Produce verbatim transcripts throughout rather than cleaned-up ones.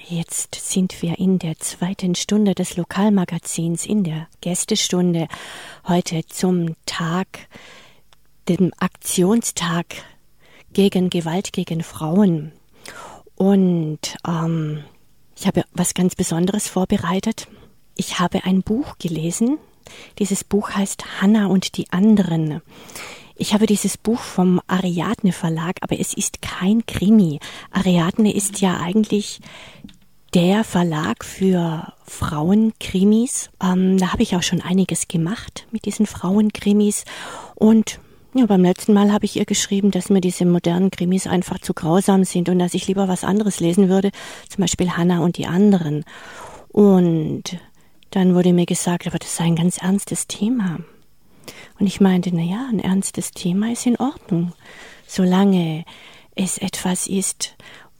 Jetzt sind wir in der zweiten Stunde des Lokalmagazins, in der Gästestunde, heute zum Tag, dem Aktionstag gegen Gewalt gegen Frauen. Und ähm, ich habe was ganz Besonderes vorbereitet. Ich habe ein Buch gelesen. Dieses Buch heißt Hannah und die anderen. Ich habe dieses Buch vom Ariadne Verlag, aber es ist kein Krimi. Ariadne ist ja eigentlich der Verlag für Frauenkrimis. Ähm, da habe ich auch schon einiges gemacht mit diesen Frauenkrimis. Und ja, beim letzten Mal habe ich ihr geschrieben, dass mir diese modernen Krimis einfach zu grausam sind und dass ich lieber was anderes lesen würde, zum Beispiel Hannah und die anderen. Und dann wurde mir gesagt, aber das sei ein ganz ernstes Thema. Und ich meinte, naja, ein ernstes Thema ist in Ordnung, solange es etwas ist,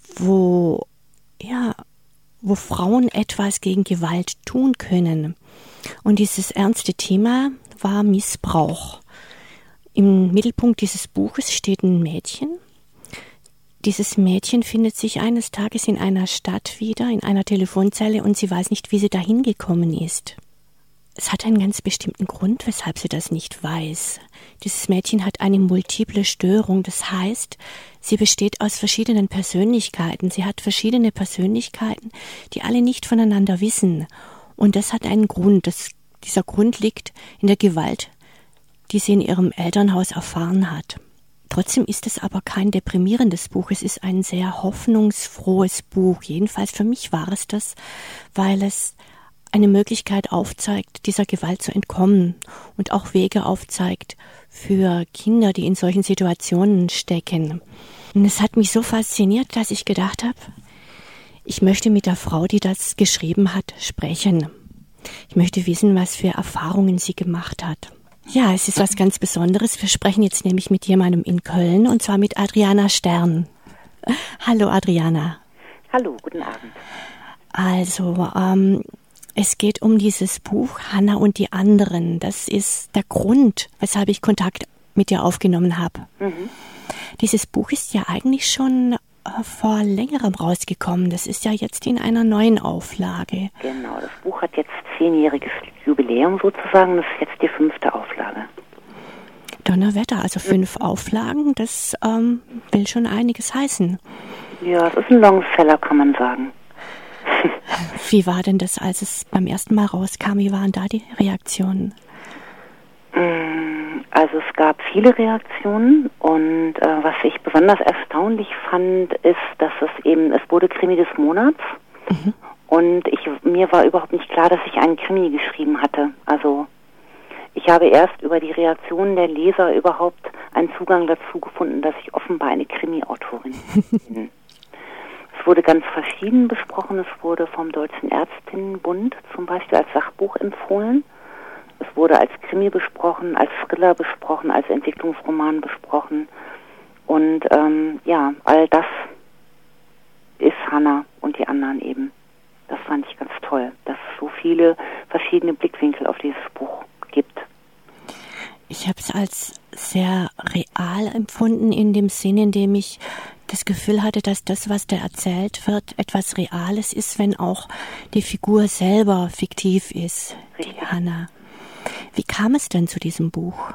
wo, ja, wo Frauen etwas gegen Gewalt tun können. Und dieses ernste Thema war Missbrauch. Im Mittelpunkt dieses Buches steht ein Mädchen. Dieses Mädchen findet sich eines Tages in einer Stadt wieder, in einer Telefonzelle, und sie weiß nicht, wie sie dahin gekommen ist. Es hat einen ganz bestimmten Grund, weshalb sie das nicht weiß. Dieses Mädchen hat eine multiple Störung, das heißt, sie besteht aus verschiedenen Persönlichkeiten. Sie hat verschiedene Persönlichkeiten, die alle nicht voneinander wissen. Und das hat einen Grund. Das, dieser Grund liegt in der Gewalt, die sie in ihrem Elternhaus erfahren hat. Trotzdem ist es aber kein deprimierendes Buch. Es ist ein sehr hoffnungsfrohes Buch. Jedenfalls für mich war es das, weil es eine Möglichkeit aufzeigt, dieser Gewalt zu entkommen und auch Wege aufzeigt für Kinder, die in solchen Situationen stecken. Und es hat mich so fasziniert, dass ich gedacht habe, ich möchte mit der Frau, die das geschrieben hat, sprechen. Ich möchte wissen, was für Erfahrungen sie gemacht hat. Ja, es ist was ganz Besonderes. Wir sprechen jetzt nämlich mit jemandem in Köln, und zwar mit Adriana Stern. Hallo Adriana. Hallo, guten Abend. Also, ähm, es geht um dieses Buch Hannah und die anderen. Das ist der Grund, weshalb ich Kontakt mit dir aufgenommen habe. Mhm. Dieses Buch ist ja eigentlich schon äh, vor längerem rausgekommen. Das ist ja jetzt in einer neuen Auflage. Genau, das Buch hat jetzt zehnjähriges Jubiläum sozusagen. Das ist jetzt die fünfte Auflage. Donnerwetter, also fünf mhm. Auflagen, das ähm, will schon einiges heißen. Ja, es ist ein Longseller, kann man sagen. Wie war denn das, als es beim ersten Mal rauskam? Wie waren da die Reaktionen? Also es gab viele Reaktionen, und äh, was ich besonders erstaunlich fand, ist, dass es eben, es wurde Krimi des Monats, mhm. und ich, mir war überhaupt nicht klar, dass ich einen Krimi geschrieben hatte. Also ich habe erst über die Reaktionen der Leser überhaupt einen Zugang dazu gefunden, dass ich offenbar eine Krimi-Autorin bin. Es wurde ganz verschieden besprochen. Es wurde vom Deutschen Ärztinnenbund zum Beispiel als Sachbuch empfohlen. Es wurde als Krimi besprochen, als Thriller besprochen, als Entwicklungsroman besprochen. Und ähm, ja, all das ist Hannah und die anderen eben. Das fand ich ganz toll, dass es so viele verschiedene Blickwinkel auf dieses Buch gibt. Ich habe es als sehr real empfunden, in dem Sinne, in dem ich das Gefühl hatte, dass das, was da erzählt wird, etwas Reales ist, wenn auch die Figur selber fiktiv ist, Richtig. Die Hannah. Wie kam es denn zu diesem Buch?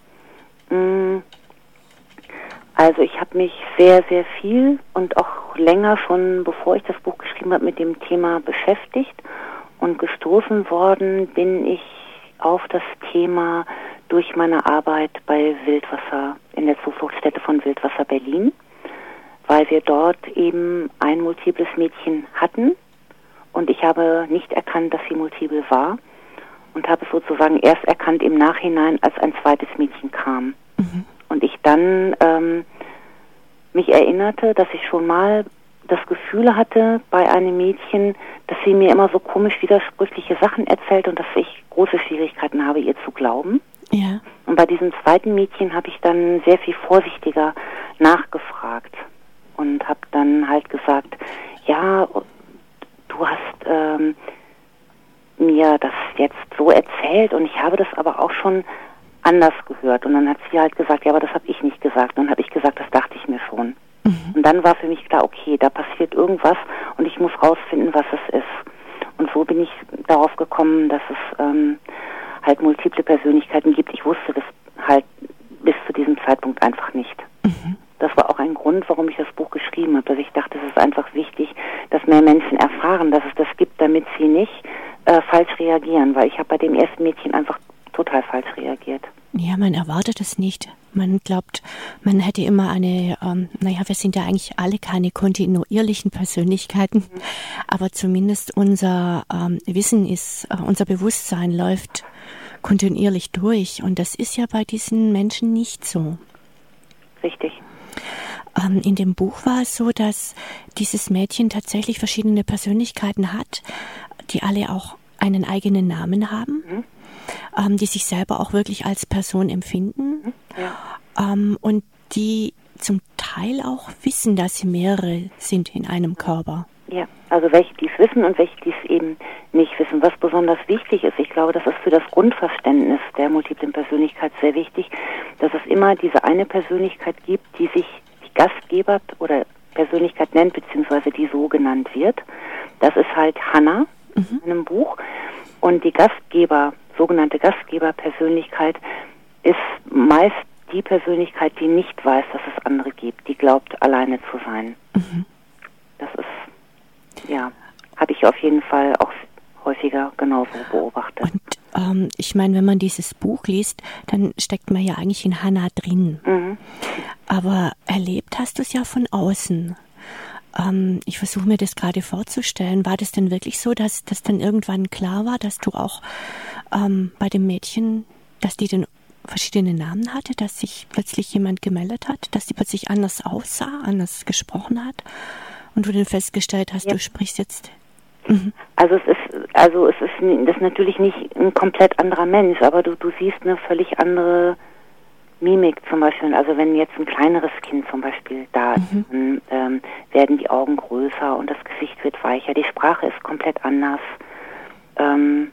Also ich habe mich sehr, sehr viel und auch länger schon, bevor ich das Buch geschrieben habe, mit dem Thema beschäftigt, und gestoßen worden bin ich auf das Thema durch meine Arbeit bei Wildwasser, in der Zufluchtsstätte von Wildwasser Berlin, weil wir dort eben ein multiples Mädchen hatten, und ich habe nicht erkannt, dass sie multiple war, und habe es sozusagen erst erkannt im Nachhinein, als ein zweites Mädchen kam. Mhm. Und ich dann ähm, mich erinnerte, dass ich schon mal das Gefühl hatte bei einem Mädchen, dass sie mir immer so komisch widersprüchliche Sachen erzählt und dass ich große Schwierigkeiten habe, ihr zu glauben. Ja. Und bei diesem zweiten Mädchen habe ich dann sehr viel vorsichtiger nachgefragt und habe dann halt gesagt, ja, du hast ähm, mir das jetzt so erzählt, und ich habe das aber auch schon anders gehört. Und dann hat sie halt gesagt, ja, aber das habe ich nicht gesagt. Und dann habe ich gesagt, das dachte ich mir schon. Mhm. Und dann war für mich klar, okay, da passiert irgendwas und ich muss rausfinden, was es ist. Und so bin ich darauf gekommen, dass es ähm, halt multiple Persönlichkeiten gibt. Ich wusste das halt bis zu diesem Zeitpunkt einfach nicht. Mhm. Das war auch ein Grund, warum ich das Buch geschrieben habe, dass ich dachte, es ist einfach wichtig, dass mehr Menschen erfahren, dass es das gibt, damit sie nicht äh, falsch reagieren, weil ich habe bei dem ersten Mädchen einfach total falsch reagiert. Ja, man erwartet es nicht. Man glaubt, man hätte immer eine, ähm, naja, wir sind ja eigentlich alle keine kontinuierlichen Persönlichkeiten, mhm. aber zumindest unser ähm, Wissen ist, äh, unser Bewusstsein läuft kontinuierlich durch und das ist ja bei diesen Menschen nicht so. Richtig. Ähm, in dem Buch war es so, dass dieses Mädchen tatsächlich verschiedene Persönlichkeiten hat, die alle auch einen eigenen Namen haben. Mhm. Ähm, die sich selber auch wirklich als Person empfinden, ja. ähm, und die zum Teil auch wissen, dass sie mehrere sind in einem Körper. Ja, also welche dies wissen und welche dies eben nicht wissen. Was besonders wichtig ist, ich glaube, das ist für das Grundverständnis der multiplen Persönlichkeit sehr wichtig, dass es immer diese eine Persönlichkeit gibt, die sich die Gastgeber oder Persönlichkeit nennt, beziehungsweise die so genannt wird. Das ist halt Hannah mhm. in einem Buch. Und die Gastgeber, sogenannte Gastgeberpersönlichkeit ist meist die Persönlichkeit, die nicht weiß, dass es andere gibt, die glaubt, alleine zu sein. Mhm. Das ist, ja, habe ich auf jeden Fall auch häufiger genauso beobachtet. Und ähm, ich meine, wenn man dieses Buch liest, dann steckt man ja eigentlich in Hannah drin. Mhm. Aber erlebt hast du es ja von außen. Ähm, ich versuche mir das gerade vorzustellen. War das denn wirklich so, dass das dann irgendwann klar war, dass du auch ähm, bei dem Mädchen, dass die den verschiedene Namen hatte, dass sich plötzlich jemand gemeldet hat, dass die plötzlich anders aussah, anders gesprochen hat und du dann festgestellt hast, ja. du sprichst jetzt. Mhm. Also es ist, also es ist das ist natürlich nicht ein komplett anderer Mensch, aber du, du siehst eine völlig andere Mimik zum Beispiel. Also wenn jetzt ein kleineres Kind zum Beispiel da ist, mhm. dann ähm, werden die Augen größer und das Gesicht wird weicher. Die Sprache ist komplett anders. Ähm,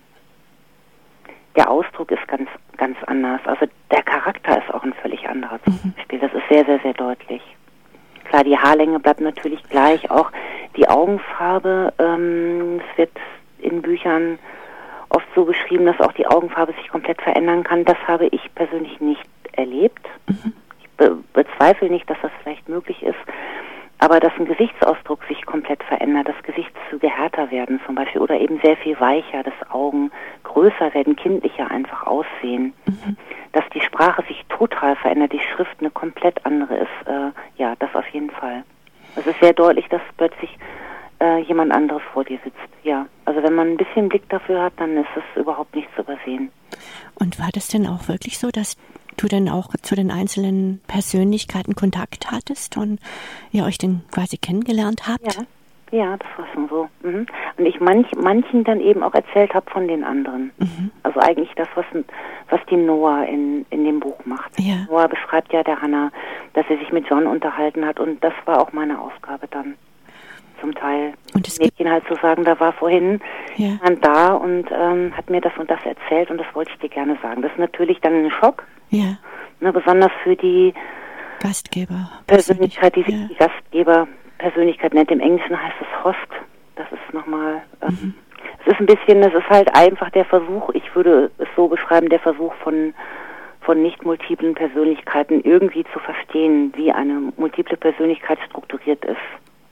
der Ausdruck ist ganz, ganz anders. Also der Charakter ist auch ein völlig anderer zum Beispiel. Das ist sehr, sehr, sehr deutlich. Klar, die Haarlänge bleibt natürlich gleich. Auch die Augenfarbe, ähm, es wird in Büchern oft so beschrieben, dass auch die Augenfarbe sich komplett verändern kann. Das habe ich persönlich nicht erlebt. Mhm. Ich be- bezweifle nicht, dass das vielleicht möglich ist. Aber dass ein Gesichtsausdruck sich komplett verändert, dass Gesichtszüge härter werden zum Beispiel oder eben sehr viel weicher, dass Augen größer werden, kindlicher einfach aussehen. Mhm. Dass die Sprache sich total verändert, die Schrift eine komplett andere ist. Äh, ja, das auf jeden Fall. Es ist sehr deutlich, dass plötzlich äh, jemand anderes vor dir sitzt. Ja, also wenn man ein bisschen Blick dafür hat, dann ist es überhaupt nicht zu übersehen. Und war das denn auch wirklich so, dass du denn auch zu den einzelnen Persönlichkeiten Kontakt hattest und ihr euch denn quasi kennengelernt habt? Ja, ja, das war schon so. Mhm. Und ich manch, manchen dann eben auch erzählt habe von den anderen. Mhm. Also eigentlich das, was, was die Noah in, in dem Buch macht. Ja. Noah beschreibt ja der Hannah, dass er sich mit John unterhalten hat und das war auch meine Aufgabe dann. Zum Teil und das Mädchen halt zu sagen, da war vorhin ja. jemand da und ähm, hat mir das und das erzählt und das wollte ich dir gerne sagen. Das ist natürlich dann ein Schock, ja. ne, besonders für die Gastgeber Persönlichkeit, die sich ja. die Gastgeberpersönlichkeit nennt. Im Englischen heißt es Host. Das ist nochmal, ähm, mhm. es ist ein bisschen, es ist halt einfach der Versuch, ich würde es so beschreiben, der Versuch von von nicht multiplen Persönlichkeiten irgendwie zu verstehen, wie eine multiple Persönlichkeit strukturiert ist.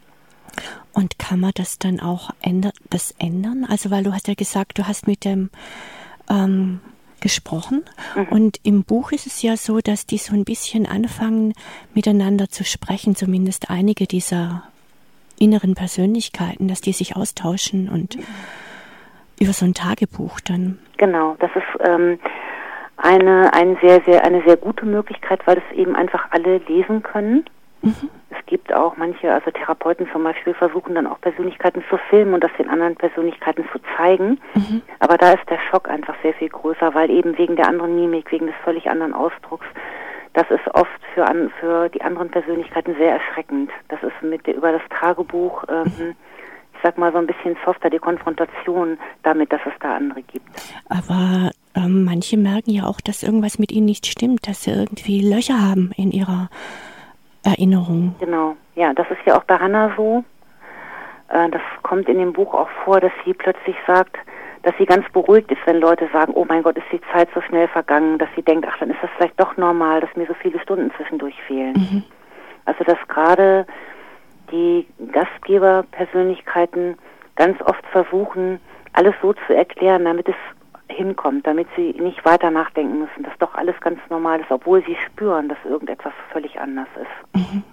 Und kann man das dann auch ändern, das ändern? Also weil du hast ja gesagt, du hast mit dem ähm, gesprochen mhm. und im Buch ist es ja so, dass die so ein bisschen anfangen miteinander zu sprechen, zumindest einige dieser inneren Persönlichkeiten, dass die sich austauschen und mhm. über so ein Tagebuch dann. Genau, das ist ähm, eine, ein sehr, sehr, eine sehr gute Möglichkeit, weil es eben einfach alle lesen können. Mhm. Es gibt auch manche, also Therapeuten zum Beispiel, versuchen dann auch Persönlichkeiten zu filmen und das den anderen Persönlichkeiten zu zeigen. Mhm. Aber da ist der Schock einfach sehr viel größer, weil eben wegen der anderen Mimik, wegen des völlig anderen Ausdrucks, das ist oft für, an, für die anderen Persönlichkeiten sehr erschreckend. Das ist mit über das Tagebuch, ähm, mhm. ich sag mal so ein bisschen softer, die Konfrontation damit, dass es da andere gibt. Aber ähm, manche merken ja auch, dass irgendwas mit ihnen nicht stimmt, dass sie irgendwie Löcher haben in ihrer Erinnerung. Genau, Ja, das ist ja auch bei Hannah so. Äh, das kommt in dem Buch auch vor, dass sie plötzlich sagt, dass sie ganz beruhigt ist, wenn Leute sagen, oh mein Gott, ist die Zeit so schnell vergangen, dass sie denkt, ach, dann ist das vielleicht doch normal, dass mir so viele Stunden zwischendurch fehlen. Mhm. Also dass gerade die Gastgeberpersönlichkeiten ganz oft versuchen, alles so zu erklären, damit es hinkommt, damit sie nicht weiter nachdenken müssen, dass doch alles ganz normal ist, obwohl sie spüren, dass irgendetwas völlig anders ist. Mhm.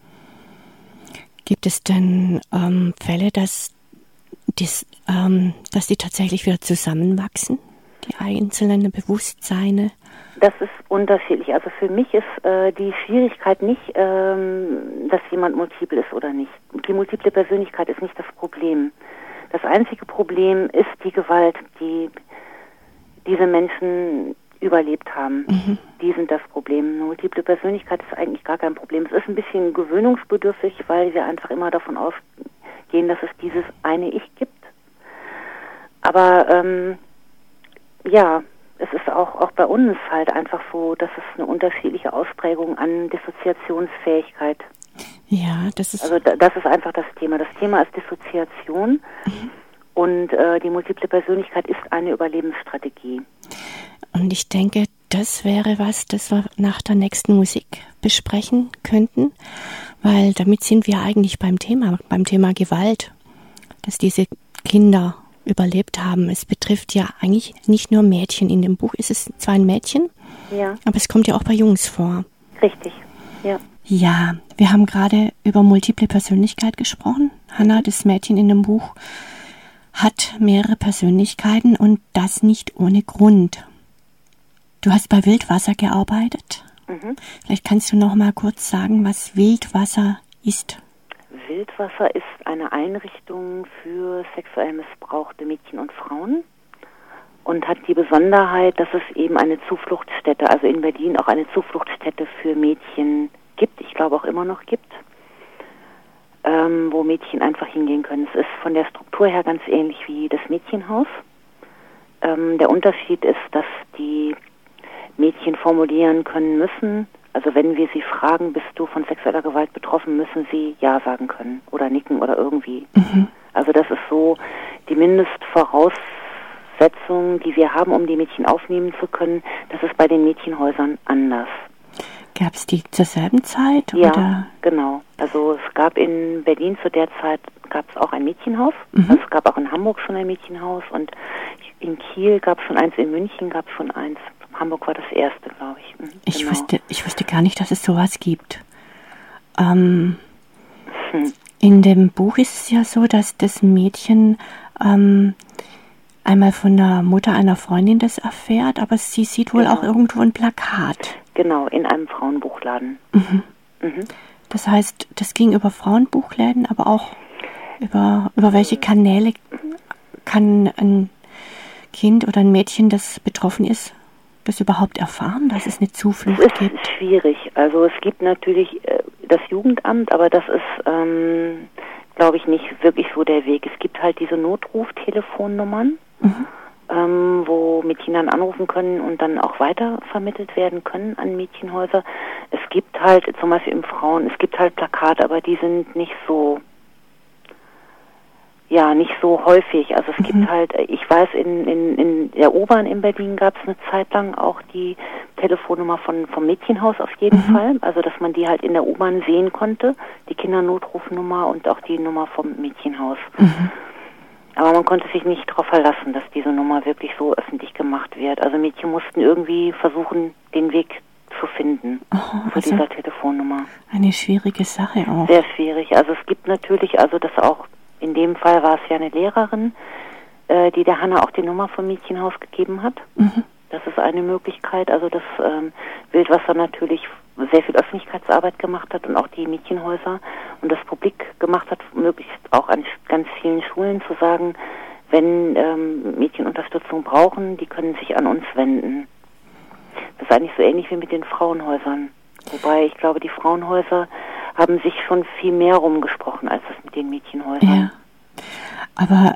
Gibt es denn ähm, Fälle, dass, dies, ähm, dass die tatsächlich wieder zusammenwachsen, die einzelnen Bewusstseine? Das ist unterschiedlich. Also für mich ist äh, die Schwierigkeit nicht, ähm, dass jemand multiple ist oder nicht. Die multiple Persönlichkeit ist nicht das Problem. Das einzige Problem ist die Gewalt, die diese Menschen überlebt haben. Mhm. Die sind das Problem. Eine multiple Persönlichkeit ist eigentlich gar kein Problem. Es ist ein bisschen gewöhnungsbedürftig, weil wir einfach immer davon ausgehen, dass es dieses eine Ich gibt. Aber ähm, ja, es ist auch, auch bei uns halt einfach so, dass es eine unterschiedliche Ausprägung an Dissoziationsfähigkeit. Ja, das ist... Also da, das ist einfach das Thema. Das Thema ist Dissoziation. Mhm. Und äh, die multiple Persönlichkeit ist eine Überlebensstrategie. Und ich denke, das wäre was, das wir nach der nächsten Musik besprechen könnten, weil damit sind wir eigentlich beim Thema, beim Thema Gewalt, dass diese Kinder überlebt haben. Es betrifft ja eigentlich nicht nur Mädchen. In dem Buch ist es zwar ein Mädchen, ja, aber es kommt ja auch bei Jungs vor. Richtig, ja. Ja, wir haben gerade über multiple Persönlichkeit gesprochen. Hannah, das Mädchen in dem Buch, hat mehrere Persönlichkeiten und das nicht ohne Grund. Du hast bei Wildwasser gearbeitet. Mhm. Vielleicht kannst du noch mal kurz sagen, was Wildwasser ist. Wildwasser ist eine Einrichtung für sexuell missbrauchte Mädchen und Frauen und hat die Besonderheit, dass es eben eine Zufluchtsstätte, also in Berlin auch eine Zufluchtsstätte für Mädchen gibt, ich glaube auch immer noch gibt, ähm, wo Mädchen einfach hingehen können. Es ist von der Struktur her ganz ähnlich wie das Mädchenhaus. Ähm, der Unterschied ist, dass die Mädchen formulieren können müssen, also wenn wir sie fragen, bist du von sexueller Gewalt betroffen, müssen sie Ja sagen können oder nicken oder irgendwie. Mhm. Also das ist so die Mindestvoraussetzung, die wir haben, um die Mädchen aufnehmen zu können. Das ist bei den Mädchenhäusern anders. Gab es die zur selben Zeit? Ja, oder? Genau. Also es gab in Berlin zu der Zeit gab es auch ein Mädchenhaus. Mhm. Also es gab auch in Hamburg schon ein Mädchenhaus und in Kiel gab es schon eins, in München gab es schon eins. Hamburg war das erste, glaube ich. Mhm, ich, genau. wusste, ich wusste gar nicht, dass es sowas gibt. Ähm, hm. In dem Buch ist es ja so, dass das Mädchen ähm, einmal von der Mutter einer Freundin das erfährt, aber sie sieht wohl genau. auch irgendwo ein Plakat. Genau, in einem Frauenbuchladen. Mhm. Mhm. Das heißt, das ging über Frauenbuchläden, aber auch über, über welche Kanäle kann ein Kind oder ein Mädchen, das betroffen ist, das überhaupt erfahren, dass es eine Zuflucht gibt? gibt? Es ist schwierig. Also es gibt natürlich äh, das Jugendamt, aber das ist, ähm, glaube ich, nicht wirklich so der Weg. Es gibt halt diese Notruf-Telefonnummern, mhm. ähm, wo Mädchen dann anrufen können und dann auch weitervermittelt werden können an Mädchenhäuser. Es gibt halt zum Beispiel im Frauen, es gibt halt Plakate, aber die sind nicht so Ja, nicht so häufig. Also es mhm. gibt halt, ich weiß, in, in, in der U-Bahn in Berlin gab es eine Zeit lang auch die Telefonnummer von vom Mädchenhaus auf jeden mhm. Fall. Also dass man die halt in der U-Bahn sehen konnte, die Kindernotrufnummer und auch die Nummer vom Mädchenhaus. Mhm. Aber man konnte sich nicht darauf verlassen, dass diese Nummer wirklich so öffentlich gemacht wird. Also Mädchen mussten irgendwie versuchen, den Weg zu finden oh, zu also dieser Telefonnummer. Eine schwierige Sache auch. Sehr schwierig. Also es gibt natürlich, also das auch in dem Fall war es ja eine Lehrerin, äh, die der Hannah auch die Nummer vom Mädchenhaus gegeben hat. Mhm. Das ist eine Möglichkeit. Also dass ähm, Wildwasser natürlich sehr viel Öffentlichkeitsarbeit gemacht hat und auch die Mädchenhäuser und das publik gemacht hat, möglichst auch an ganz vielen Schulen zu sagen, wenn ähm, Mädchen Unterstützung brauchen, die können sich an uns wenden. Das ist eigentlich so ähnlich wie mit den Frauenhäusern. Wobei ich glaube, die Frauenhäuser haben sich schon viel mehr rumgesprochen als das mit den Mädchenhäusern. Ja. Aber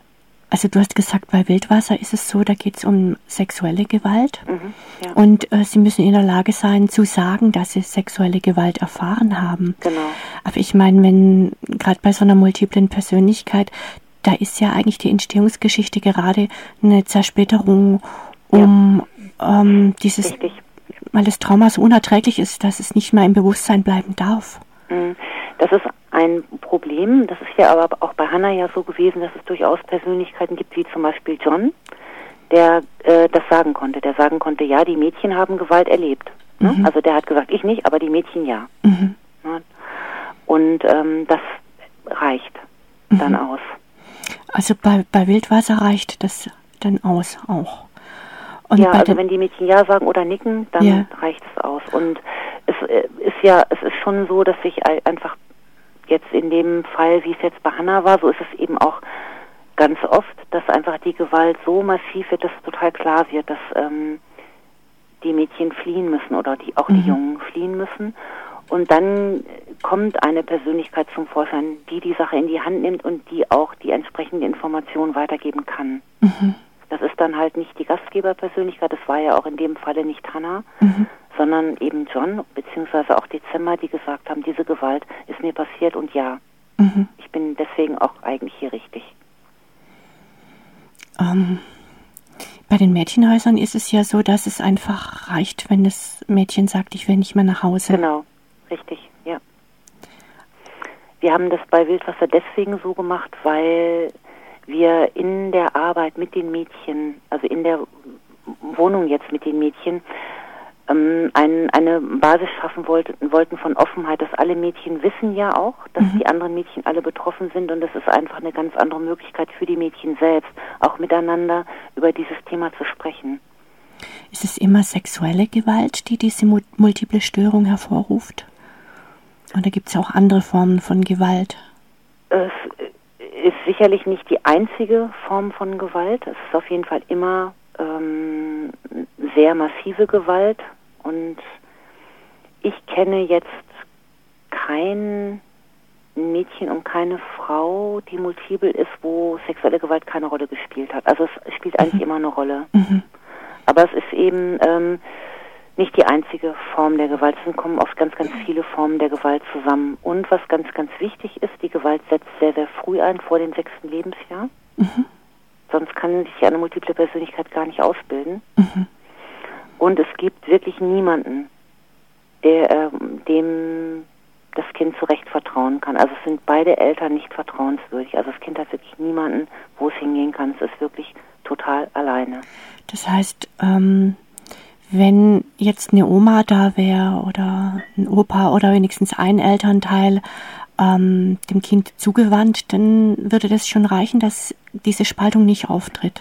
Also du hast gesagt, bei Wildwasser ist es so, da geht es um sexuelle Gewalt. Mhm, ja. Und äh, sie müssen in der Lage sein, zu sagen, dass sie sexuelle Gewalt erfahren haben. Genau. Aber ich meine, wenn gerade bei so einer multiplen Persönlichkeit, da ist ja eigentlich die Entstehungsgeschichte gerade eine Zersplitterung, um ja. ähm, dieses, Richtig. weil das Trauma so unerträglich ist, dass es nicht mehr im Bewusstsein bleiben darf. Das ist ein Problem. Das ist ja aber auch bei Hannah ja so gewesen, dass es durchaus Persönlichkeiten gibt, wie zum Beispiel John, der äh, das sagen konnte. Der sagen konnte, ja, die Mädchen haben Gewalt erlebt. Ne? Mhm. Also der hat gesagt, ich nicht, aber die Mädchen ja. Mhm. Ne? Und ähm, das reicht mhm. dann aus. Also bei, bei Wildwasser reicht das dann aus auch. Und ja, also wenn die Mädchen ja sagen oder nicken, dann ja. reicht es aus. Und es äh, ist ja, es ist schon so, dass sich einfach jetzt in dem Fall, wie es jetzt bei Hannah war, so ist es eben auch ganz oft, dass einfach die Gewalt so massiv wird, dass total klar wird, dass ähm, die Mädchen fliehen müssen oder die auch mhm. die Jungen fliehen müssen. Und dann kommt eine Persönlichkeit zum Vorschein, die die Sache in die Hand nimmt und die auch die entsprechende Information weitergeben kann. Mhm. Das ist dann halt nicht die Gastgeberpersönlichkeit, das war ja auch in dem Falle nicht Hannah, mhm. sondern eben John, beziehungsweise auch Dezember, die gesagt haben, diese Gewalt ist mir passiert und ja, mhm. ich bin deswegen auch eigentlich hier richtig. Ähm, bei den Mädchenhäusern ist es ja so, dass es einfach reicht, wenn das Mädchen sagt, ich will nicht mehr nach Hause. Genau, richtig, ja. Wir haben das bei Wildwasser deswegen so gemacht, weil wir in der Arbeit mit den Mädchen, also in der Wohnung jetzt mit den Mädchen, ähm, ein, eine Basis schaffen wollten, wollten von Offenheit, dass alle Mädchen wissen ja auch, dass mhm. die anderen Mädchen alle betroffen sind und das ist einfach eine ganz andere Möglichkeit für die Mädchen selbst, auch miteinander über dieses Thema zu sprechen. Ist es immer sexuelle Gewalt, die diese multiple Störung hervorruft? Oder gibt es auch andere Formen von Gewalt? Es ist sicherlich nicht die einzige Form von Gewalt. Es ist auf jeden Fall immer ähm, sehr massive Gewalt. Und ich kenne jetzt kein Mädchen und keine Frau, die multiple ist, wo sexuelle Gewalt keine Rolle gespielt hat. Also es spielt eigentlich mhm. immer eine Rolle. Mhm. Aber es ist eben ähm, nicht die einzige Form der Gewalt. Es kommen oft ganz, ganz viele Formen der Gewalt zusammen. Und was ganz, ganz wichtig ist, die Gewalt setzt sehr, sehr früh ein, vor dem sechsten Lebensjahr. Mhm. Sonst kann sich eine multiple Persönlichkeit gar nicht ausbilden. Mhm. Und es gibt wirklich niemanden, der äh, dem das Kind zu Recht vertrauen kann. Also es sind beide Eltern nicht vertrauenswürdig. Also das Kind hat wirklich niemanden, wo es hingehen kann. Es ist wirklich total alleine. Das heißt, ähm, wenn jetzt eine Oma da wäre oder ein Opa oder wenigstens ein Elternteil ähm, dem Kind zugewandt, dann würde das schon reichen, dass diese Spaltung nicht auftritt.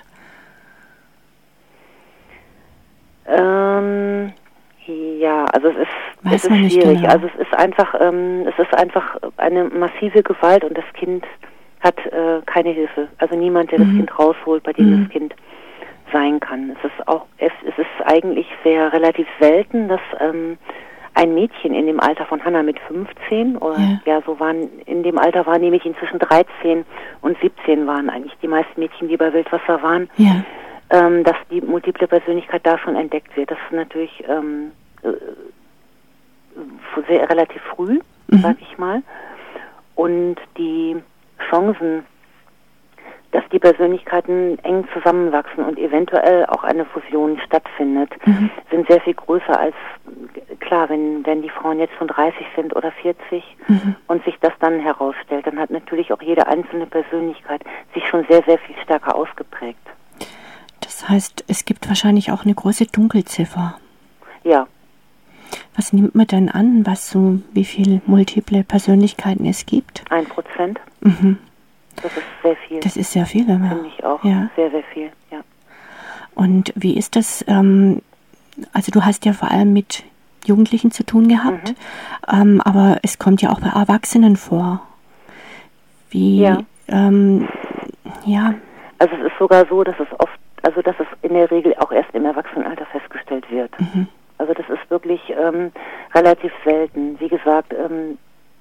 Ähm, ja, also es ist, Weiß es man ist nicht schwierig. genau. Also es ist einfach, ähm, es ist einfach eine massive Gewalt und das Kind hat äh, keine Hilfe. Also niemand, der mhm. das Kind rausholt, bei dem mhm. das Kind sein kann. Es ist auch, es, es ist eigentlich sehr relativ selten, dass ähm, ein Mädchen in dem Alter von Hannah mit fünfzehn oder ja. ja so waren, in dem Alter waren die Mädchen zwischen dreizehn und siebzehn waren eigentlich die meisten Mädchen, die bei Wildwasser waren, ja. ähm, dass die multiple Persönlichkeit da schon entdeckt wird. Das ist natürlich ähm, äh, sehr relativ früh, mhm. sag ich mal. Und die Chancen, dass die Persönlichkeiten eng zusammenwachsen und eventuell auch eine Fusion stattfindet, mhm. sind sehr viel größer als, klar, wenn, wenn die Frauen jetzt schon dreißig sind oder vierzig mhm. und sich das dann herausstellt, dann hat natürlich auch jede einzelne Persönlichkeit sich schon sehr, sehr viel stärker ausgeprägt. Das heißt, es gibt wahrscheinlich auch eine große Dunkelziffer. Ja. Was nimmt man denn an, was so, wie viele multiple Persönlichkeiten es gibt? Ein Prozent. Mhm. Das ist sehr viel. Das ist sehr viel, ja. Finde ich auch. Ja. Sehr, sehr viel, ja. Und wie ist das, ähm, also du hast ja vor allem mit Jugendlichen zu tun gehabt, mhm. ähm, aber es kommt ja auch bei Erwachsenen vor. Wie, ja. Ähm, ja. Also es ist sogar so, dass es oft, also dass es in der Regel auch erst im Erwachsenenalter festgestellt wird. Mhm. Also das ist wirklich ähm, relativ selten. Wie gesagt, ähm,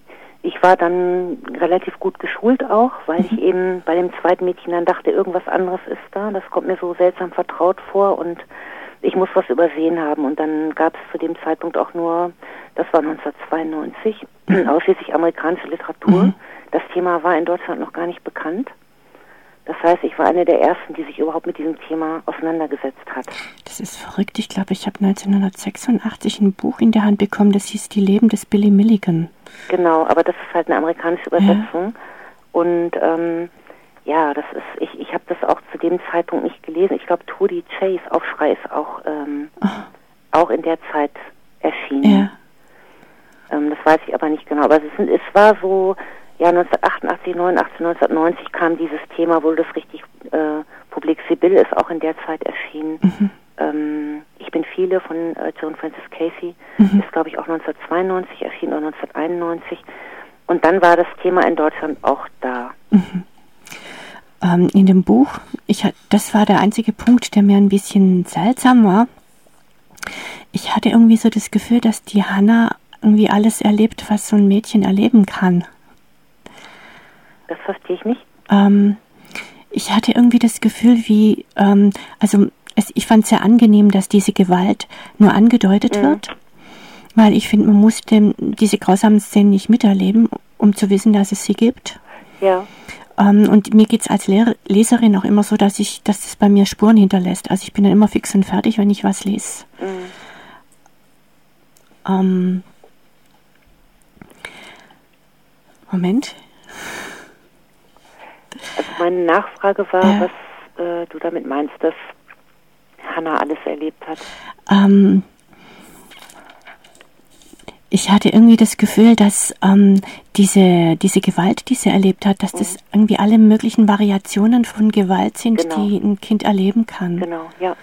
ich war dann relativ gut geschult auch, weil mhm. ich eben bei dem zweiten Mädchen dann dachte, irgendwas anderes ist da. Das kommt mir so seltsam vertraut vor und ich muss was übersehen haben. Und dann gab es zu dem Zeitpunkt auch nur, das war neunzehnhundertzweiundneunzig, mhm. ausschließlich amerikanische Literatur. Mhm. Das Thema war in Deutschland noch gar nicht bekannt. Das heißt, ich war eine der Ersten, die sich überhaupt mit diesem Thema auseinandergesetzt hat. Das ist verrückt. Ich glaube, ich habe neunzehnhundertsechsundachtzig ein Buch in der Hand bekommen, das hieß Die Leben des Billy Milligan. Genau, aber das ist halt eine amerikanische Übersetzung. Ja. Und ähm, ja, das ist, ich, ich habe das auch zu dem Zeitpunkt nicht gelesen. Ich glaube, Toady Chase, Aufschrei, ist auch, ähm, oh. auch in der Zeit erschienen. Ja. Ähm, das weiß ich aber nicht genau. Aber es, ist, es war so... Ja, neunzehnhundertachtundachtzig, neunundachtzig, neunzehnhundertneunzig kam dieses Thema, wo das richtig äh, Public Sibylle ist auch in der Zeit erschienen. Mhm. Ähm, ich bin viele von äh, Joan Frances Casey, mhm. ist glaube ich auch neunzehnhundertzweiundneunzig erschienen oder neunzehnhunderteinundneunzig. Und dann war das Thema in Deutschland auch da. Mhm. Ähm, in dem Buch, ich, das war der einzige Punkt, der mir ein bisschen seltsam war. Ich hatte irgendwie so das Gefühl, dass die Hannah irgendwie alles erlebt, was so ein Mädchen erleben kann. Das verstehe ich nicht. Ähm, ich hatte irgendwie das Gefühl, wie, ähm, also es, ich fand es sehr angenehm, dass diese Gewalt nur angedeutet mhm. wird, weil ich finde, man muss dem, diese grausamen Szenen nicht miterleben, um zu wissen, dass es sie gibt. Ja. Ähm, und mir geht es als Lehr- Leserin auch immer so, dass ich, dass es bei mir Spuren hinterlässt. Also ich bin dann immer fix und fertig, wenn ich was lese. Mhm. Ähm, Moment. Also meine Nachfrage war, ja. was äh, du damit meinst, dass Hannah alles erlebt hat. Ähm, ich hatte irgendwie das Gefühl, dass ähm, diese, diese Gewalt, die sie erlebt hat, dass mhm. das irgendwie alle möglichen Variationen von Gewalt sind, genau. die ein Kind erleben kann. Genau, ja.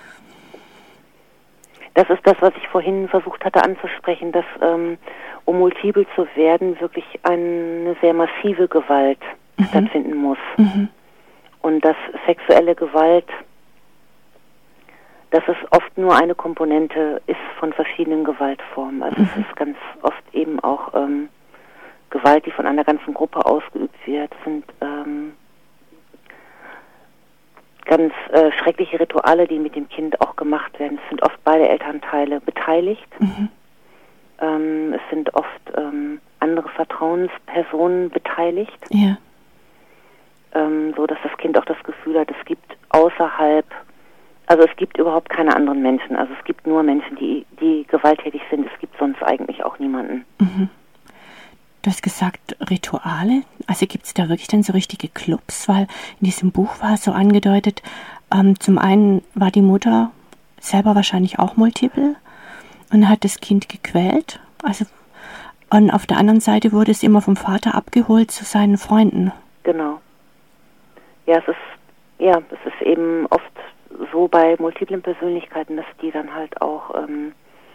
Das ist das, was ich vorhin versucht hatte anzusprechen, dass ähm, um multiple zu werden, wirklich eine sehr massive Gewalt mhm. stattfinden muss. Mhm. Und dass sexuelle Gewalt, dass es oft nur eine Komponente ist von verschiedenen Gewaltformen. Also mhm. es ist ganz oft eben auch ähm, Gewalt, die von einer ganzen Gruppe ausgeübt wird, sind ähm, ganz äh, schreckliche Rituale, die mit dem Kind auch gemacht werden. Es sind oft beide Elternteile beteiligt. Mhm. Ähm, es sind oft ähm, andere Vertrauenspersonen beteiligt. Ja. Ähm, so dass das Kind auch das Gefühl hat, es gibt außerhalb, also es gibt überhaupt keine anderen Menschen. Also es gibt nur Menschen, die, die gewalttätig sind. Es gibt sonst eigentlich auch niemanden. Mhm. Du hast gesagt, Rituale. Also gibt es da wirklich dann so richtige Clubs? Weil in diesem Buch war es so angedeutet, ähm, zum einen war die Mutter selber wahrscheinlich auch multiple und hat das Kind gequält. Also, und auf der anderen Seite wurde es immer vom Vater abgeholt zu seinen Freunden. Genau. Ja, es ist, ja, es ist eben oft so bei multiplen Persönlichkeiten, dass die dann halt auch ähm,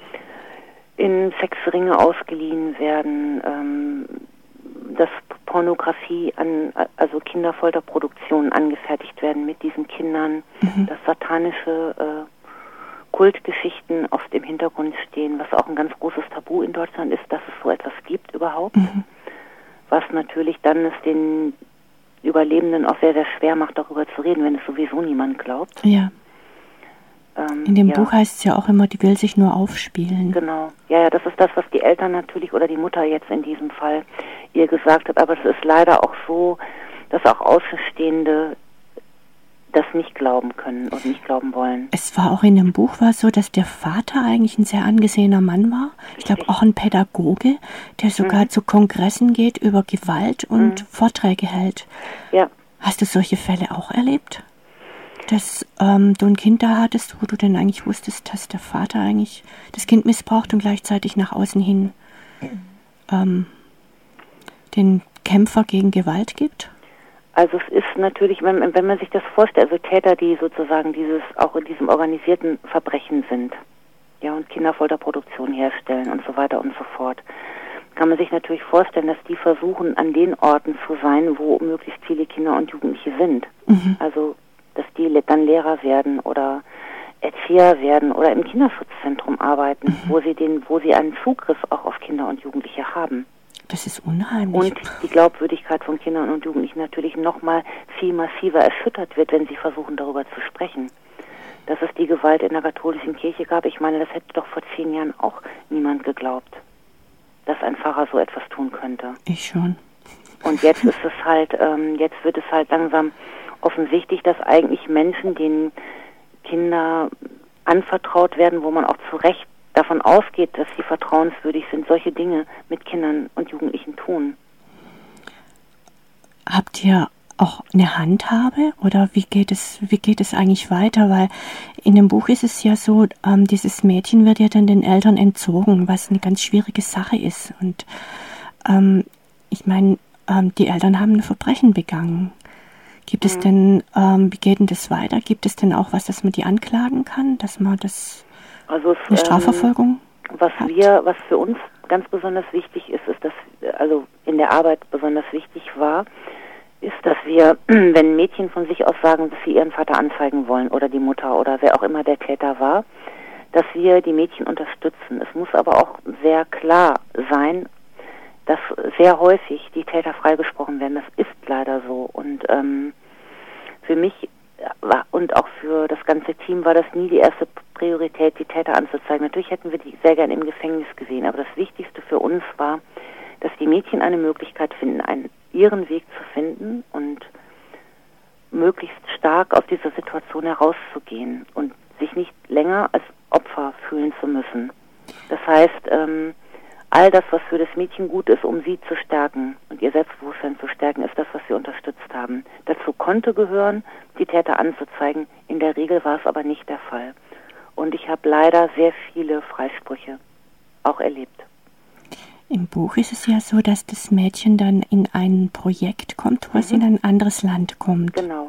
in Sexringe ausgeliehen werden, ähm, dass Pornografie an, also Kinderfolterproduktionen angefertigt werden mit diesen Kindern, mhm. dass satanische äh, Kultgeschichten oft im Hintergrund stehen, was auch ein ganz großes Tabu in Deutschland ist, dass es so etwas gibt überhaupt, mhm. was natürlich dann es den Überlebenden auch sehr, sehr schwer macht, darüber zu reden, wenn es sowieso niemand glaubt. Ja. Ähm, in dem ja. Buch heißt es ja auch immer, die will sich nur aufspielen. Genau. Ja, ja, das ist das, was die Eltern natürlich oder die Mutter jetzt in diesem Fall ihr gesagt hat. Aber es ist leider auch so, dass auch Außenstehende das nicht glauben können und nicht glauben wollen. Es war auch in dem Buch war so, dass der Vater eigentlich ein sehr angesehener Mann war. Ich glaube auch ein Pädagoge, der sogar mhm. zu Kongressen geht über Gewalt und mhm. Vorträge hält. Ja. Hast du solche Fälle auch erlebt? Dass ähm, du ein Kind da hattest, wo du denn eigentlich wusstest, dass der Vater eigentlich das Kind missbraucht und gleichzeitig nach außen hin ähm, den Kämpfer gegen Gewalt gibt? Also es ist natürlich, wenn, wenn man sich das vorstellt, also Täter, die sozusagen dieses auch in diesem organisierten Verbrechen sind, ja, und Kinderfolterproduktion herstellen und so weiter und so fort, kann man sich natürlich vorstellen, dass die versuchen, an den Orten zu sein, wo möglichst viele Kinder und Jugendliche sind. Mhm. Also dass die dann Lehrer werden oder Erzieher werden oder im Kinderschutzzentrum arbeiten, mhm. wo sie den, wo sie einen Zugriff auch auf Kinder und Jugendliche haben. Das ist unheimlich. Und die Glaubwürdigkeit von Kindern und Jugendlichen natürlich noch mal viel massiver erschüttert wird, wenn sie versuchen, darüber zu sprechen. Dass es die Gewalt in der katholischen Kirche gab, ich meine, das hätte doch vor zehn Jahren auch niemand geglaubt, dass ein Pfarrer so etwas tun könnte. Ich schon. Und jetzt ist es halt, ähm, jetzt wird es halt langsam offensichtlich, dass eigentlich Menschen, denen Kinder anvertraut werden, wo man auch zu Recht davon ausgeht, dass sie vertrauenswürdig sind, solche Dinge mit Kindern und Jugendlichen tun. Habt ihr auch eine Handhabe oder wie geht es, wie geht es eigentlich weiter? Weil in dem Buch ist es ja so, ähm, dieses Mädchen wird ja dann den Eltern entzogen, was eine ganz schwierige Sache ist. Und ähm, ich meine, ähm, die Eltern haben ein Verbrechen begangen. Gibt mhm. es denn, ähm, wie geht denn das weiter? Gibt es denn auch was, dass man die anklagen kann, dass man das Also es, eine Strafverfolgung ähm, was hat? wir, was für uns ganz besonders wichtig ist, ist, dass, also in der Arbeit besonders wichtig war, ist, dass wir, wenn Mädchen von sich aus sagen, dass sie ihren Vater anzeigen wollen oder die Mutter oder wer auch immer der Täter war, dass wir die Mädchen unterstützen. Es muss aber auch sehr klar sein, dass sehr häufig die Täter freigesprochen werden. Das ist leider so. Und ähm, für mich war, und auch für das ganze Team war das nie die erste Priorität, die Täter anzuzeigen. Natürlich hätten wir die sehr gern im Gefängnis gesehen, aber das Wichtigste für uns war, dass die Mädchen eine Möglichkeit finden, einen, ihren Weg zu finden und möglichst stark aus dieser Situation herauszugehen und sich nicht länger als Opfer fühlen zu müssen. Das heißt, ähm, all das, was für das Mädchen gut ist, um sie zu stärken und ihr Selbstbewusstsein zu stärken, ist das, was wir unterstützt haben. Dazu konnte gehören, die Täter anzuzeigen. In der Regel war es aber nicht der Fall. Und ich habe leider sehr viele Freisprüche auch erlebt. Im Buch ist es ja so, dass das Mädchen dann in ein Projekt kommt, wo mhm. es in ein anderes Land kommt. Genau.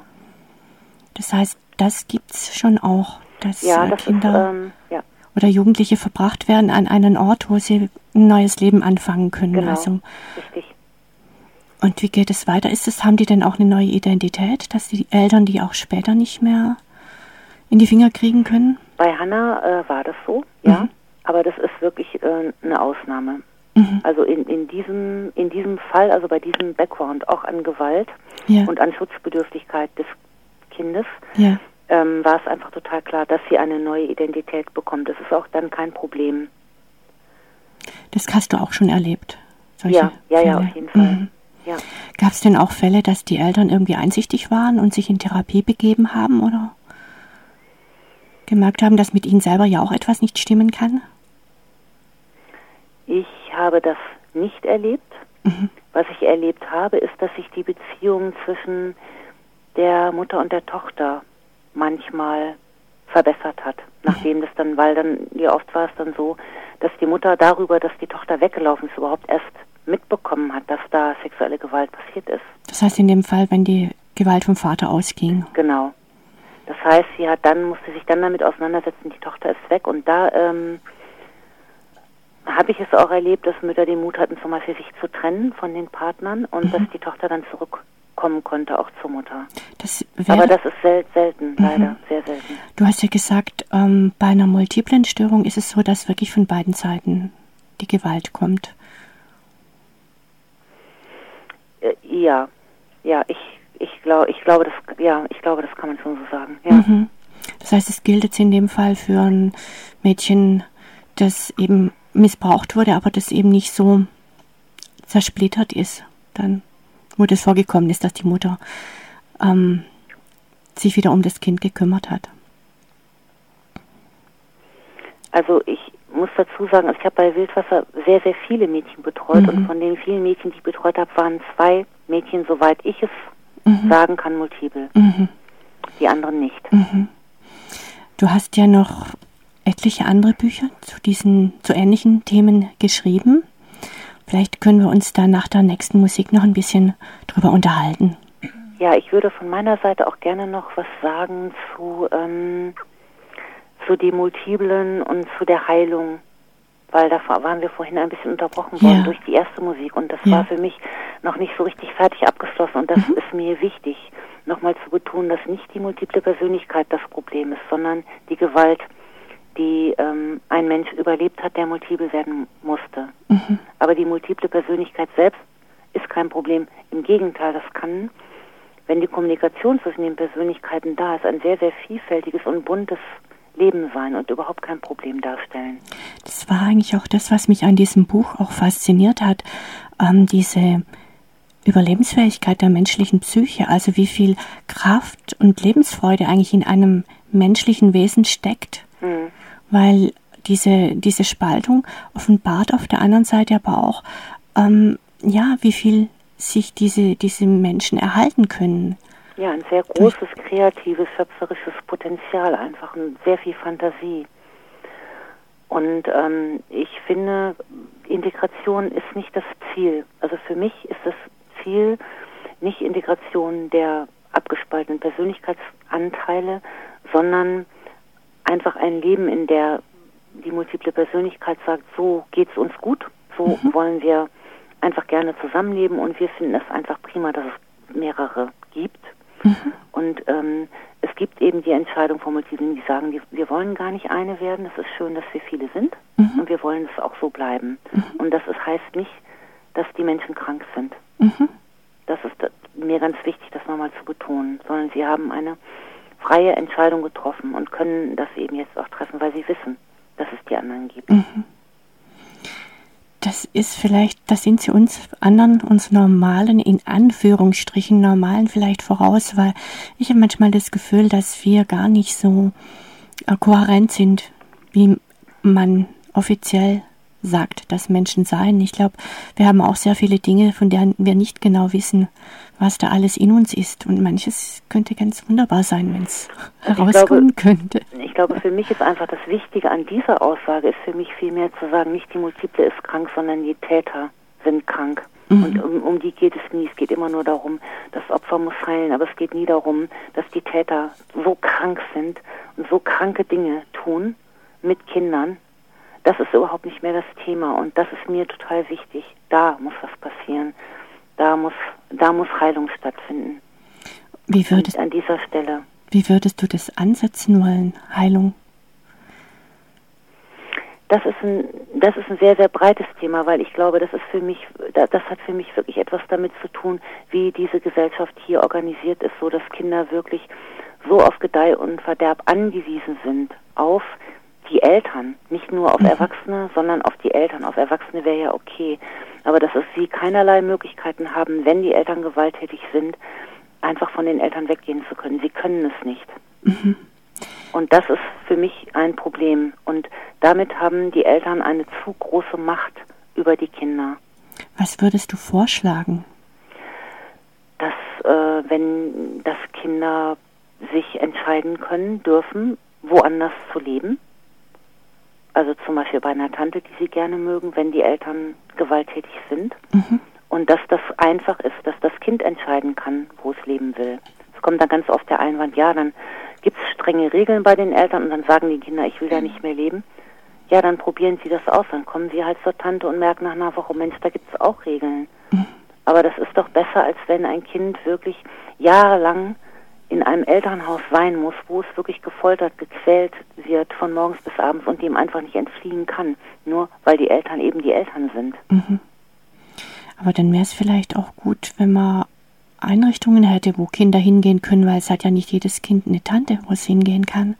Das heißt, das gibt es schon auch, dass ja, das Kinder ist, ähm, ja. oder Jugendliche verbracht werden an einen Ort, wo sie ein neues Leben anfangen können. Genau, also. richtig. Und wie geht es weiter? Ist es, haben die denn auch eine neue Identität, dass die Eltern die auch später nicht mehr in die Finger kriegen können? Bei Hannah äh, war das so, ja. Mhm. Aber das ist wirklich äh, eine Ausnahme. Mhm. Also in, in diesem in diesem Fall, also bei diesem Background auch an Gewalt ja. und an Schutzbedürftigkeit des Kindes, ja. ähm, war es einfach total klar, dass sie eine neue Identität bekommt. Das ist auch dann kein Problem. Das hast du auch schon erlebt? Solche ja, ja, Fälle? ja, auf jeden Fall. Mhm. Ja. Gab es denn auch Fälle, dass die Eltern irgendwie einsichtig waren und sich in Therapie begeben haben oder gemerkt haben, dass mit ihnen selber ja auch etwas nicht stimmen kann? Ich habe das nicht erlebt. Mhm. Was ich erlebt habe, ist, dass sich die Beziehung zwischen der Mutter und der Tochter manchmal verbessert hat. Nachdem das dann, weil dann, ja oft war es dann so, dass die Mutter darüber, dass die Tochter weggelaufen ist, überhaupt erst mitbekommen hat, dass da sexuelle Gewalt passiert ist. Das heißt in dem Fall, wenn die Gewalt vom Vater ausging? Genau. Das heißt, sie hat dann, musste sich dann damit auseinandersetzen, die Tochter ist weg und da ähm, habe ich es auch erlebt, dass Mütter den Mut hatten, zum Beispiel sich zu trennen von den Partnern und mhm. dass die Tochter dann zurückkommen konnte, auch zur Mutter. Das wäre, aber das ist sel- selten, mhm. leider, sehr selten. Du hast ja gesagt, ähm, bei einer multiplen Störung ist es so, dass wirklich von beiden Seiten die Gewalt kommt. Äh, ja, ja, ich, ich glaube, ich glaube, das, ja, ich glaube, das kann man schon so sagen. Ja. Mhm. Das heißt, es gilt jetzt in dem Fall für ein Mädchen, das eben missbraucht wurde, aber das eben nicht so zersplittert ist, dann, wo das vorgekommen ist, dass die Mutter ähm, sich wieder um das Kind gekümmert hat. Also ich muss dazu sagen, ich habe bei Wildwasser sehr, sehr viele Mädchen betreut mhm. und von den vielen Mädchen, die ich betreut habe, waren zwei Mädchen, soweit ich es mhm. sagen kann, multiple. Mhm. Die anderen nicht. Mhm. Du hast ja noch etliche andere Bücher zu diesen, zu ähnlichen Themen geschrieben. Vielleicht können wir uns da nach der nächsten Musik noch ein bisschen drüber unterhalten. Ja, ich würde von meiner Seite auch gerne noch was sagen zu, ähm, zu den Multiplen und zu der Heilung, weil da waren wir vorhin ein bisschen unterbrochen worden ja. durch die erste Musik und das ja. war für mich noch nicht so richtig fertig abgeschlossen und das mhm. ist mir wichtig, nochmal zu betonen, dass nicht die multiple Persönlichkeit das Problem ist, sondern die Gewalt die ähm, ein Mensch überlebt hat, der multiple werden musste. Mhm. Aber die multiple Persönlichkeit selbst ist kein Problem. Im Gegenteil, das kann, wenn die Kommunikation zwischen den Persönlichkeiten da ist, ein sehr, sehr vielfältiges und buntes Leben sein und überhaupt kein Problem darstellen. Das war eigentlich auch das, was mich an diesem Buch auch fasziniert hat, ähm, diese Überlebensfähigkeit der menschlichen Psyche, also wie viel Kraft und Lebensfreude eigentlich in einem menschlichen Wesen steckt, mhm. weil diese, diese Spaltung offenbart auf der anderen Seite aber auch, ähm, ja, wie viel sich diese, diese Menschen erhalten können. Ja, ein sehr großes, kreatives, schöpferisches Potenzial, einfach und sehr viel Fantasie. Und ähm, ich finde, Integration ist nicht das Ziel. Also für mich ist das Ziel nicht Integration der abgespaltenen Persönlichkeitsanteile, sondern einfach ein Leben, in der die multiple Persönlichkeit sagt, so geht's uns gut, so mhm. wollen wir einfach gerne zusammenleben und wir finden es einfach prima, dass es mehrere gibt. Mhm. Und ähm, es gibt eben die Entscheidung von Multiplen, die sagen, die, wir wollen gar nicht eine werden, es ist schön, dass wir viele sind mhm. und wir wollen es auch so bleiben. Mhm. Und das ist, heißt nicht, dass die Menschen krank sind. Mhm. Das ist das, mir ganz wichtig, das nochmal zu betonen, sondern sie haben eine freie Entscheidung getroffen und können das eben jetzt auch treffen, weil sie wissen, dass es die anderen gibt. Mhm. Das ist vielleicht, das sind sie uns anderen, uns normalen, in Anführungsstrichen normalen vielleicht voraus, weil ich habe manchmal das Gefühl, dass wir gar nicht so äh, kohärent sind, wie man offiziell sagt, dass Menschen seien. Ich glaube, wir haben auch sehr viele Dinge, von denen wir nicht genau wissen, was da alles in uns ist. Und manches könnte ganz wunderbar sein, wenn es herauskommen könnte. Ich glaube, für mich ist einfach das Wichtige an dieser Aussage, ist für mich vielmehr zu sagen, nicht die Multiple ist krank, sondern die Täter sind krank. Mhm. Und um, um die geht es nie. Es geht immer nur darum, das Opfer muss heilen, aber es geht nie darum, dass die Täter so krank sind und so kranke Dinge tun mit Kindern. Das ist überhaupt nicht mehr das Thema und das ist mir total wichtig. Da muss was passieren. Da muss, da muss Heilung stattfinden. Wie würdest, an dieser Stelle. Wie würdest du das ansetzen wollen, Heilung? Das ist ein, das ist ein sehr, sehr breites Thema, weil ich glaube, das ist für mich, das hat für mich wirklich etwas damit zu tun, wie diese Gesellschaft hier organisiert ist, so dass Kinder wirklich so auf Gedeih und Verderb angewiesen sind, auf die Eltern, nicht nur auf mhm. Erwachsene, sondern auf die Eltern. Auf Erwachsene wäre ja okay, aber dass es sie keinerlei Möglichkeiten haben, wenn die Eltern gewalttätig sind, einfach von den Eltern weggehen zu können. Sie können es nicht. Mhm. Und das ist für mich ein Problem. Und damit haben die Eltern eine zu große Macht über die Kinder. Was würdest du vorschlagen? Dass, äh, wenn dass Kinder sich entscheiden können, dürfen, woanders zu leben. Also zum Beispiel bei einer Tante, die sie gerne mögen, wenn die Eltern gewalttätig sind. Mhm. Und dass das einfach ist, dass das Kind entscheiden kann, wo es leben will. Es kommt dann ganz oft der Einwand, ja, dann gibt es strenge Regeln bei den Eltern und dann sagen die Kinder, ich will da nicht mehr leben. Ja, dann probieren sie das aus. Dann kommen sie halt zur Tante und merken nach einer Woche, Mensch, da gibt es auch Regeln. Mhm. Aber das ist doch besser, als wenn ein Kind wirklich jahrelang in einem Elternhaus sein muss, wo es wirklich gefoltert, gequält wird von morgens bis abends und dem einfach nicht entfliehen kann, nur weil die Eltern eben die Eltern sind. Mhm. Aber dann wäre es vielleicht auch gut, wenn man Einrichtungen hätte, wo Kinder hingehen können, weil es hat ja nicht jedes Kind eine Tante, wo es hingehen kann.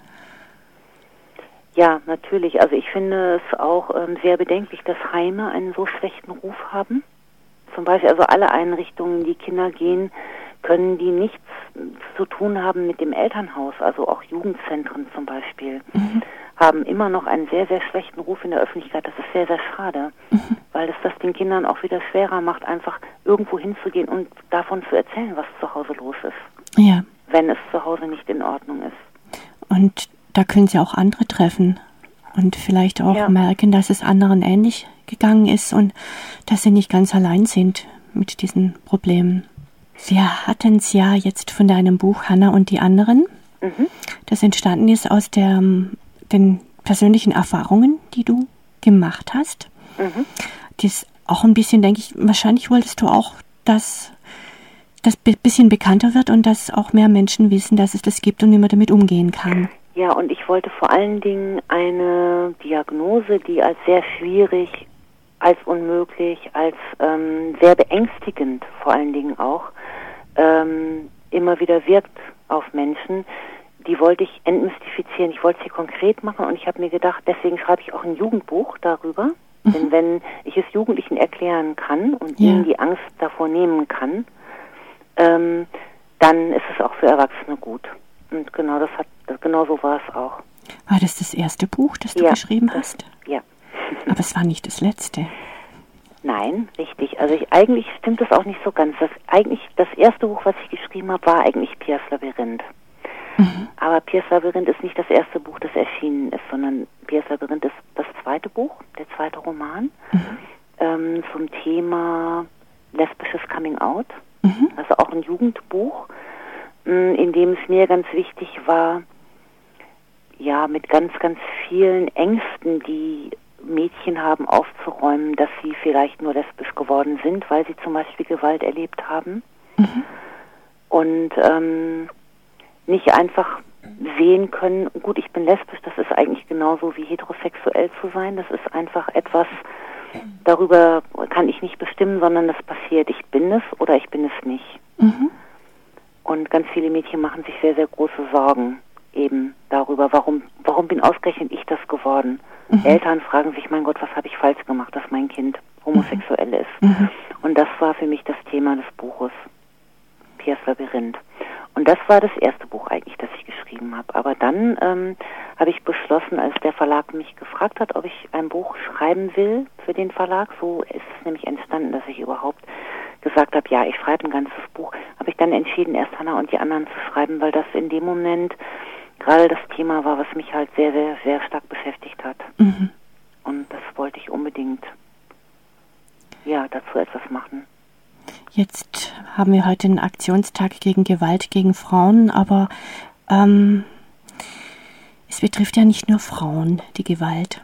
Ja, natürlich. Also ich finde es auch ähm, sehr bedenklich, dass Heime einen so schlechten Ruf haben. Zum Beispiel also alle Einrichtungen, die Kinder gehen, können die nichts zu tun haben mit dem Elternhaus, also auch Jugendzentren zum Beispiel, mhm. haben immer noch einen sehr, sehr schlechten Ruf in der Öffentlichkeit. Das ist sehr, sehr schade, mhm. weil es das den Kindern auch wieder schwerer macht, einfach irgendwo hinzugehen und davon zu erzählen, was zu Hause los ist, ja. wenn es zu Hause nicht in Ordnung ist. Und da können sie auch andere treffen und vielleicht auch ja. merken, dass es anderen ähnlich gegangen ist und dass sie nicht ganz allein sind mit diesen Problemen. Wir hatten es ja jetzt von deinem Buch Hannah und die anderen, mhm. das entstanden ist aus der, den persönlichen Erfahrungen, die du gemacht hast. Mhm. Das auch ein bisschen, denke ich, wahrscheinlich wolltest du auch, dass das ein bisschen bekannter wird und dass auch mehr Menschen wissen, dass es das gibt und wie man damit umgehen kann. Ja, und ich wollte vor allen Dingen eine Diagnose, die als sehr schwierig, als unmöglich, als ähm, sehr beängstigend vor allen Dingen auch ähm, immer wieder wirkt auf Menschen, die wollte ich entmystifizieren. Ich wollte sie konkret machen und ich habe mir gedacht, deswegen schreibe ich auch ein Jugendbuch darüber. Mhm. Denn wenn ich es Jugendlichen erklären kann und ja. ihnen die Angst davor nehmen kann, ähm, dann ist es auch für Erwachsene gut. Und genau das hat, genau so war es auch. War das das erste Buch, das du ja, geschrieben das, hast? Ja. Aber es war nicht das letzte. Nein, richtig. Also ich, eigentlich stimmt das auch nicht so ganz. Das, eigentlich, das erste Buch, was ich geschrieben habe, war eigentlich Piers Labyrinth. Mhm. Aber Piers Labyrinth ist nicht das erste Buch, das erschienen ist, sondern Piers Labyrinth ist das zweite Buch, der zweite Roman, mhm. ähm, zum Thema lesbisches Coming Out. Mhm. Also auch ein Jugendbuch, in dem es mir ganz wichtig war, ja, mit ganz, ganz vielen Ängsten, die Mädchen haben, aufzuräumen, dass sie vielleicht nur lesbisch geworden sind, weil sie zum Beispiel Gewalt erlebt haben. Mhm. Und ähm, nicht einfach sehen können, gut, ich bin lesbisch, das ist eigentlich genauso wie heterosexuell zu sein. Das ist einfach etwas, darüber kann ich nicht bestimmen, sondern das passiert. Ich bin es oder ich bin es nicht. Mhm. Und ganz viele Mädchen machen sich sehr, sehr große Sorgen eben darüber, warum, warum bin ausgerechnet ich das geworden? Mhm. Eltern fragen sich, mein Gott, was habe ich falsch gemacht, dass mein Kind homosexuell ist? Mhm. Und das war für mich das Thema des Buches, Piers Labyrinth. Und das war das erste Buch eigentlich, das ich geschrieben habe. Aber dann ähm, habe ich beschlossen, als der Verlag mich gefragt hat, ob ich ein Buch schreiben will für den Verlag, so ist es nämlich entstanden, dass ich überhaupt gesagt habe, ja, ich schreibe ein ganzes Buch, habe ich dann entschieden, erst Hannah und die anderen zu schreiben, weil das in dem Moment gerade das Thema war, was mich halt sehr, sehr, sehr stark beschäftigt hat. Mhm. Und das wollte ich unbedingt, ja, dazu etwas machen. Jetzt haben wir heute einen Aktionstag gegen Gewalt gegen Frauen, aber ähm, es betrifft ja nicht nur Frauen, die Gewalt.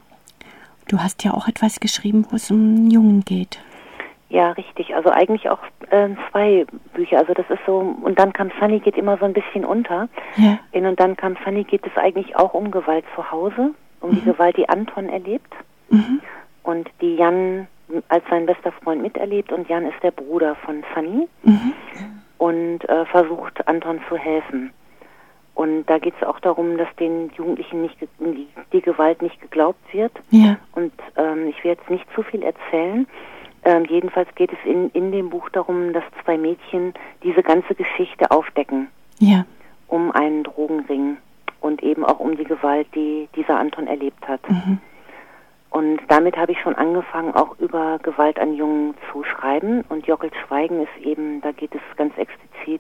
Du hast ja auch etwas geschrieben, wo es um einen Jungen geht. Ja, richtig. Also eigentlich auch äh, zwei Bücher. Also das ist so, und dann kam Sunny geht immer so ein bisschen unter. Ja. In Und dann kam Sunny geht es eigentlich auch um Gewalt zu Hause, um mhm. die Gewalt, die Anton erlebt mhm. und die Jan als sein bester Freund miterlebt. Und Jan ist der Bruder von Sunny mhm. und äh, versucht Anton zu helfen. Und da geht es auch darum, dass den Jugendlichen nicht ge- die, die Gewalt nicht geglaubt wird. Ja. Und ähm, ich will jetzt nicht zu viel erzählen. Ähm, jedenfalls geht es in, in dem Buch darum, dass zwei Mädchen diese ganze Geschichte aufdecken. Ja. Um einen Drogenring und eben auch um die Gewalt, die dieser Anton erlebt hat. Mhm. Und damit habe ich schon angefangen, auch über Gewalt an Jungen zu schreiben. Und Jockels Schweigen ist eben, da geht es ganz explizit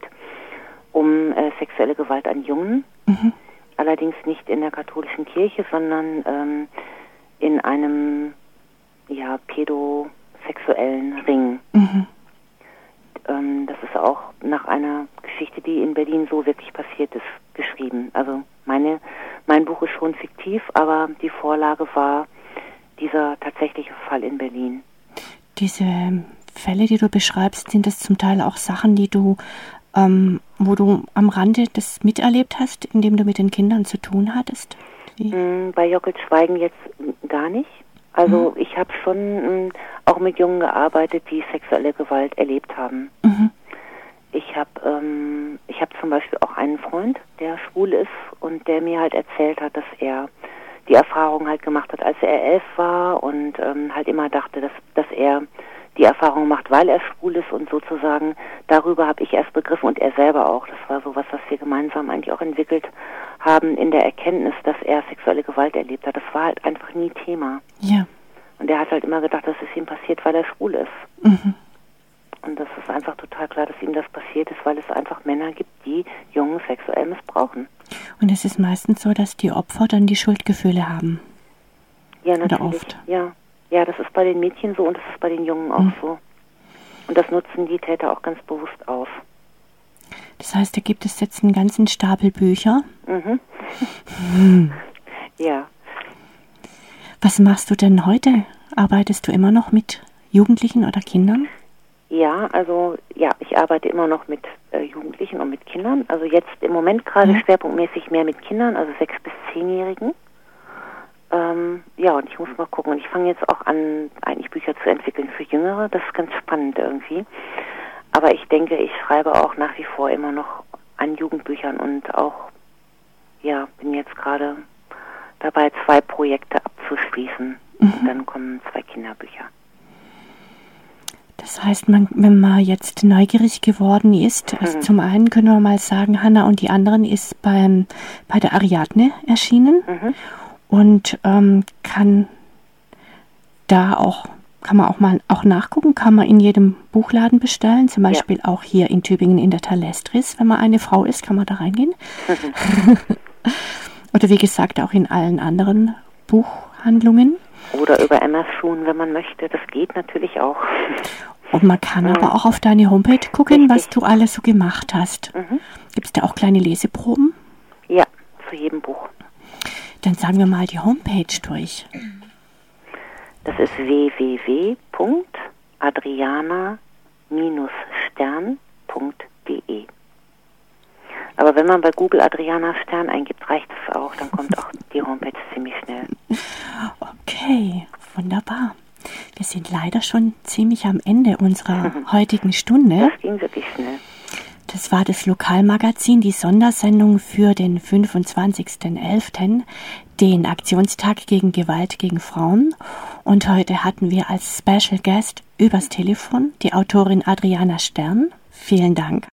um äh, sexuelle Gewalt an Jungen. Mhm. Allerdings nicht in der katholischen Kirche, sondern ähm, in einem, ja, pädo sexuellen Ring. Mhm. Ähm, das ist auch nach einer Geschichte, die in Berlin so wirklich passiert ist, geschrieben. Also meine, mein Buch ist schon fiktiv, aber die Vorlage war dieser tatsächliche Fall in Berlin. Diese Fälle, die du beschreibst, sind das zum Teil auch Sachen, die du, ähm, wo du am Rande das miterlebt hast, indem du mit den Kindern zu tun hattest? Die? Bei Jockels Schweigen jetzt gar nicht. Also mhm. ich habe schon mh, auch mit Jungen gearbeitet, die sexuelle Gewalt erlebt haben. Mhm. Ich habe ähm, ich habe zum Beispiel auch einen Freund, der schwul ist und der mir halt erzählt hat, dass er die Erfahrung halt gemacht hat, als er elf war und ähm, halt immer dachte, dass dass er die Erfahrung macht, weil er schwul ist und sozusagen darüber habe ich erst begriffen und er selber auch. Das war sowas, was wir gemeinsam eigentlich auch entwickelt haben in der Erkenntnis, dass er sexuelle Gewalt erlebt hat. Das war halt einfach nie Thema. Ja. Und er hat halt immer gedacht, dass es ihm passiert, weil er schwul ist. Mhm. Und das ist einfach total klar, dass ihm das passiert ist, weil es einfach Männer gibt, die Jungen sexuell missbrauchen. Und es ist meistens so, dass die Opfer dann die Schuldgefühle haben. Ja, natürlich. Oder oft. Ja. Ja, das ist bei den Mädchen so und das ist bei den Jungen auch mhm. so. Und das nutzen die Täter auch ganz bewusst aus. Das heißt, da gibt es jetzt einen ganzen Stapel Bücher. Mhm. mhm. Ja. Was machst du denn heute? Arbeitest du immer noch mit Jugendlichen oder Kindern? Ja, also ja, ich arbeite immer noch mit äh, Jugendlichen und mit Kindern. Also jetzt im Moment gerade Mhm. schwerpunktmäßig mehr mit Kindern, also sechs bis zehnjährigen. Ähm, ja, und ich muss mal gucken. Und ich fange jetzt auch an, eigentlich Bücher zu entwickeln für Jüngere. Das ist ganz spannend irgendwie. Aber ich denke, ich schreibe auch nach wie vor immer noch an Jugendbüchern und auch, ja, bin jetzt gerade dabei, zwei Projekte abzuschließen. Mhm. Und dann kommen zwei Kinderbücher. Das heißt, man, wenn man jetzt neugierig geworden ist, also Mhm. zum einen können wir mal sagen, Hanna und die anderen ist beim, bei der Ariadne erschienen Mhm. und ähm, kann da auch, kann man auch mal auch nachgucken, kann man in jedem Buchladen bestellen, zum Beispiel ja. auch hier in Tübingen in der Thalestris, wenn man eine Frau ist, kann man da reingehen. Mhm. Oder wie gesagt, auch in allen anderen Buchhandlungen. Oder über Amazon, wenn man möchte. Das geht natürlich auch. Und man kann mhm. aber auch auf deine Homepage gucken, Richtig. was du alles so gemacht hast. Mhm. Gibt es da auch kleine Leseproben? Ja, zu jedem Buch. Dann sagen wir mal die Homepage durch. Das ist w w w punkt adriana Stern punkt d e. Aber wenn man bei Google Adriana Stern eingibt, reicht es auch. Dann kommt auch die Homepage ziemlich schnell. Okay, wunderbar. Wir sind leider schon ziemlich am Ende unserer heutigen Stunde. Das ging wirklich schnell. Das war das Lokalmagazin, die Sondersendung für den fünfundzwanzigsten elften, den Aktionstag gegen Gewalt gegen Frauen. Und heute hatten wir als Special Guest übers Telefon die Autorin Adriana Stern. Vielen Dank.